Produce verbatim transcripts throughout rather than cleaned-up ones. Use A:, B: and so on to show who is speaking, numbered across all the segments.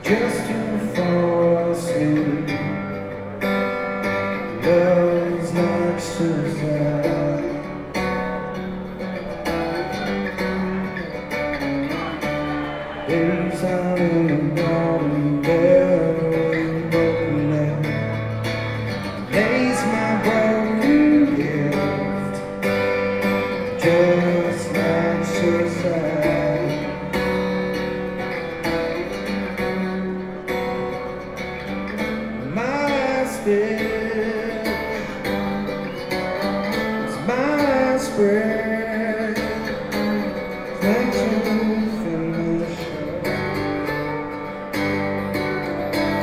A: just to fall asleep. Love's like suicide. Days out in the garden there with broken leg, lays my broken gift, just like suicide. My last day, it's my last breath, makes you finish.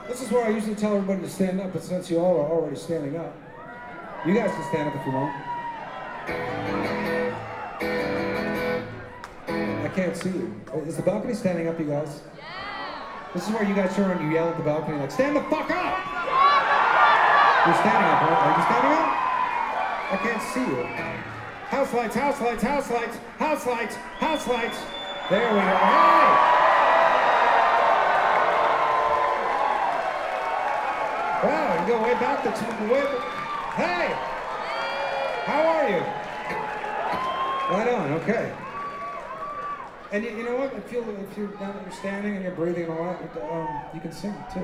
B: This is where I usually tell everybody to stand up, but since you all are already standing up, you guys can stand up if you want. I can't see you. Is the balcony standing up, you guys? Yeah. This is where you guys turn around and you yell at the balcony like, stand the fuck up! You're standing up, right? Are you standing up? I can't see you. House lights, house lights, house lights, house lights, house lights. There we go. Hey! Wow, you go way back to two, way Hey! How are you? Right on, okay. And you, you know what? I feel if you're now that you're standing and you're breathing and all that, um, you can sing too.